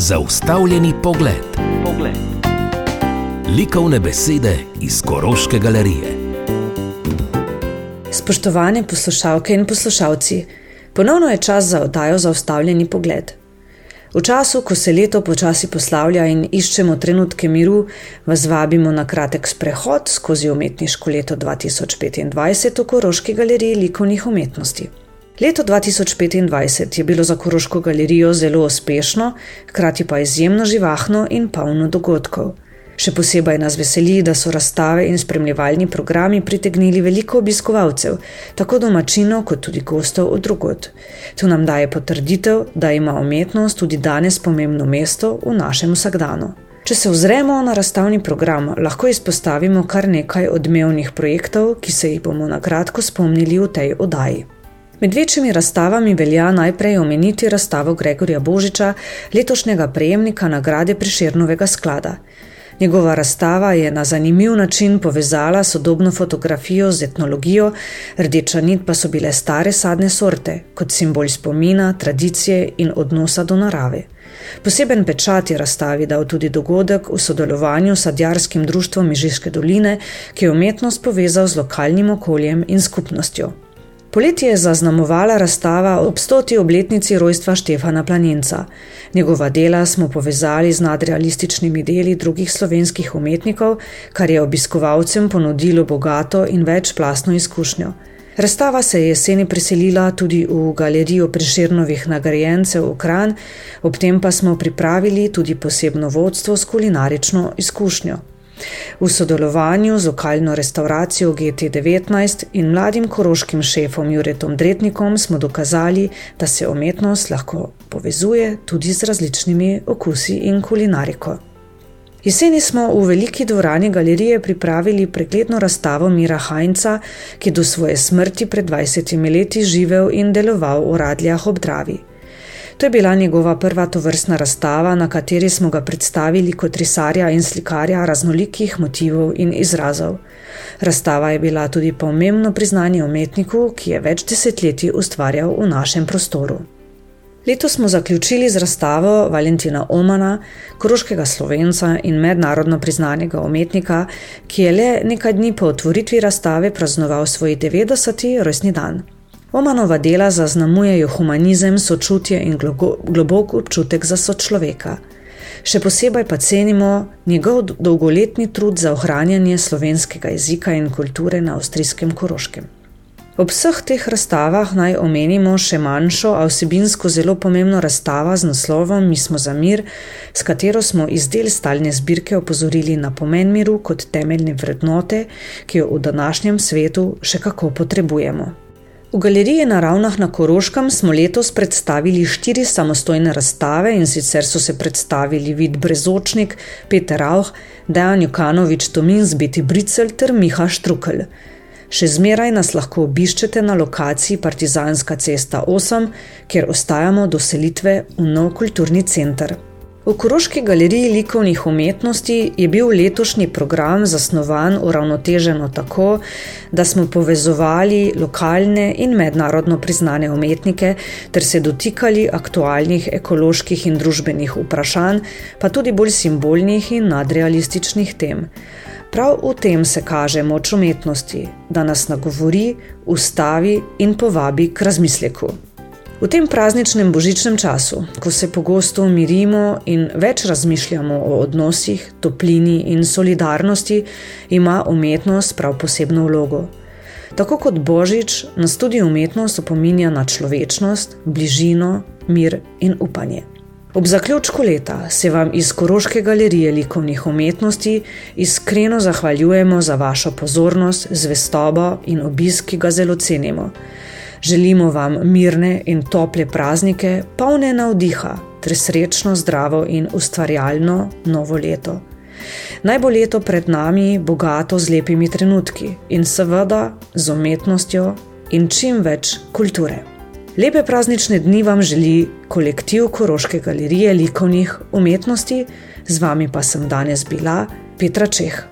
Zaustavljeni pogled. Likovne besede iz Koroške galerije. Spoštovane poslušalke in poslušalci, ponovno je čas za oddajo Zaustavljeni pogled. V času, ko se leto počasi poslavlja in iščemo trenutke miru, vas vabimo na kratek sprehod skozi umetniško leto 2025 v Koroški galeriji likovnih umetnosti. Leto 2025 je bilo za Koroško galerijo zelo uspešno, hkrati pa izjemno živahno in polno dogodkov. Še posebej nas veseli, da so razstave in spremljevalni programi pritegnili veliko obiskovalcev, tako domačinov kot tudi gostov od drugod. To nam daje potrditev, da ima umetnost tudi danes pomembno mesto v našem vsakdanu. Če se ozremo na razstavni program, lahko izpostavimo kar nekaj odmevnih projektov, ki se jih bomo na kratko spomnili v tej oddaji. Med večjimi razstavami velja najprej omeniti razstavo Gregorja Božiča, letošnjega prejemnika nagrade Prešernovega sklada. Njegova razstava je na zanimiv način povezala sodobno fotografijo z etnologijo, rdeča nit pa so bile stare sadne sorte, kot simbol spomina, tradicije in odnosa do narave. Poseben pečat je razstavi dal tudi dogodek v sodelovanju s sadjarskim društvom Mežiške doline, ki je umetnost povezal z lokalnim okoljem in skupnostjo. Poletje je zaznamovala razstava ob 100. obletnici rojstva Štefana Planinca. Njegova dela smo povezali z nadrealističnimi deli drugih slovenskih umetnikov, kar je obiskovalcem ponudilo bogato in večplastno izkušnjo. Razstava se je jeseni preselila tudi v galerijo Prešernovih nagrajencev v Kranj, ob tem pa smo pripravili tudi posebno vodstvo s kulinarično izkušnjo. V sodelovanju z lokalno restauracijo GT19 in mladim koroškim šefom Juretom Dretnikom smo dokazali, da se umetnost lahko povezuje tudi z različnimi okusi in kulinariko. Jeseni smo v veliki dvorani galerije pripravili pregledno razstavo Mira Hajnca, ki do svoje smrti pred 20 leti živel in deloval v Radljah ob Dravi. To je bila njegova prva tovrstna razstava, na kateri smo ga predstavili kot risarja in slikarja raznolikih motivov in izrazov. Razstava je bila tudi pomembno priznanje umetniku, ki je več desetletij ustvarjal v našem prostoru. Letos smo zaključili z razstavo Valentina Omana, koroškega Slovenca in mednarodno priznanega umetnika, ki je le nekaj dni po otvoritvi razstave praznoval svoj 90. rojstni dan. Omanova dela zaznamujejo humanizem, sočutje in globok občutek za sočloveka. Še posebej pa cenimo njegov dolgoletni trud za ohranjanje slovenskega jezika in kulture na avstrijskem Koroškem. Ob vseh teh razstavah naj omenimo še manjšo, a vsebinsko zelo pomembno razstava z naslovom Mi smo za mir, s katero smo iz del stalne zbirke opozorili na pomen miru kot temeljne vrednote, ki jo v današnjem svetu še kako potrebujemo. V galeriji na Ravnah na Koroškem smo letos predstavili 4 samostojne razstave, in sicer so se predstavili Vid Brezočnik, Peter Rauch, Dejan Jokanovič Tomin z Beti Bricelj ter Miha Štrukelj. Še zmeraj nas lahko obiščete na lokaciji Partizanska cesta 8, kjer ostajamo do selitve v nov kulturni center. V Koroški galeriji likovnih umetnosti je bil letošnji program zasnovan uravnoteženo tako, da smo povezovali lokalne in mednarodno priznane umetnike ter se dotikali aktualnih ekoloških in družbenih vprašanj, pa tudi bolj simbolnih in nadrealističnih tem. Prav v tem se kaže moč umetnosti, da nas nagovori, ustavi in povabi k razmisleku. V tem prazničnem božičnem času, ko se pogosto umirimo in več razmišljamo o odnosih, toplini in solidarnosti, ima umetnost prav posebno vlogo. Tako kot Božič, nas tudi umetnost opominja na človečnost, bližino, mir in upanje. Ob zaključku leta se vam iz Koroške galerije likovnih umetnosti iskreno zahvaljujemo za vašo pozornost, zvestobo in obisk, ki ga zelo cenimo. Želimo vam mirne in tople praznike, polne navdiha ter srečno, zdravo in ustvarjalno novo leto. Naj bo leto pred nami bogato z lepimi trenutki in seveda z umetnostjo in čim več kulture. Lepe praznične dni vam želi kolektiv Koroške galerije likovnih umetnosti, z vami pa sem danes bila Petra Čeh.